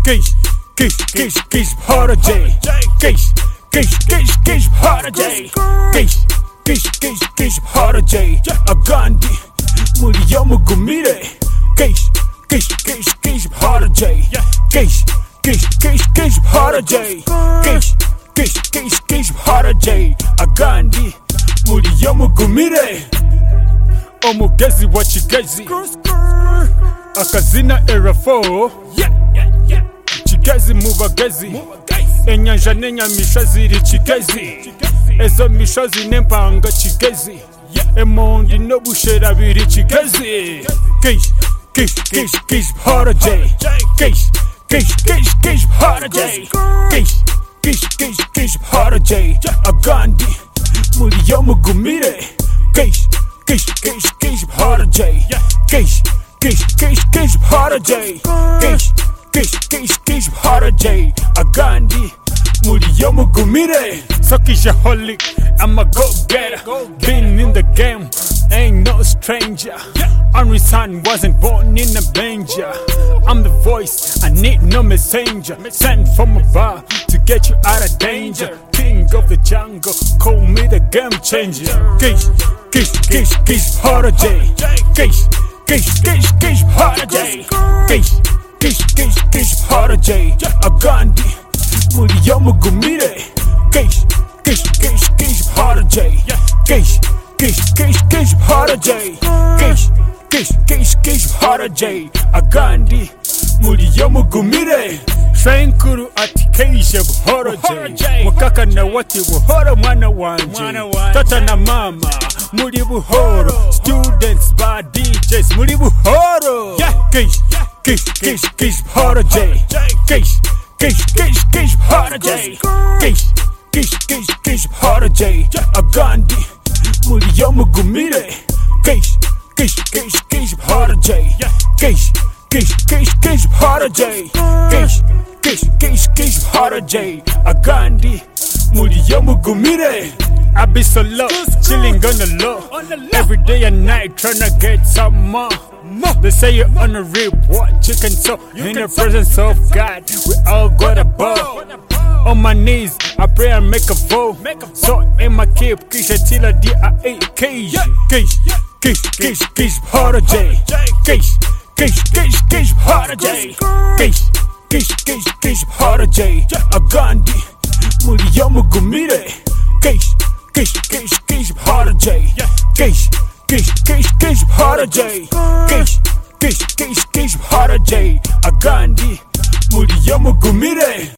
Kish holiday. Kish holiday. Kish holiday. Agandi Muriyo Mugumire. Kish holiday. Kish holiday. Kish holiday. Agandi Muriyo Mugumire. Omugezi wa Kigezi akazina era 4 Kigezi mu bagezi enyanja n'enyamisha ziri Kigezi ezo mishozi n'empanga Kigezi emondi n'obushera biri Kigezi Kish holiday. Kish holiday. Kish holiday. Agandi Muriyo Mugumire. Kish holiday. Kish holiday. Kish holiday. Agandi Muriyo Mugumire. Sokishaholic, I'm a go-getter. Been in the game, ain't no stranger. Henry son wasn't born in a manger. I'm the voice, I need no messenger. Sent from above to get you out of danger. King of the jungle, call me the game changer. Kish holiday. Kish holiday. Kish holiday. Agandi Muriyo Mugumire. Kish holiday. Kish holiday. Kish holiday. Agandi Muriyo Mugumire. Shenkuru ati keisha buhoroje mukaka na wati buhoro mwana wanje tata na mama muri buhoro students ba DJs muri buhoro Kish holiday. Kish holiday. Kish holiday. Agandi Muriyo Mugumire. Kish holiday. Kish holiday. Kish holiday. Agandi Muriyo Mugumire. I be so low, chilling on the low. Every day and night tryna get some more. They say you're on a rip, what chicken so in the presence of God, we all got a bow. On my knees, I pray and make a vow. So in my cape, kish till D-I-A-K. Kish holiday. Kish holiday. Kish holiday. Agandi Muriyo Mugumire. Kish holiday. Kish holiday. Kish holiday. Agandi Muriyo Mugumire.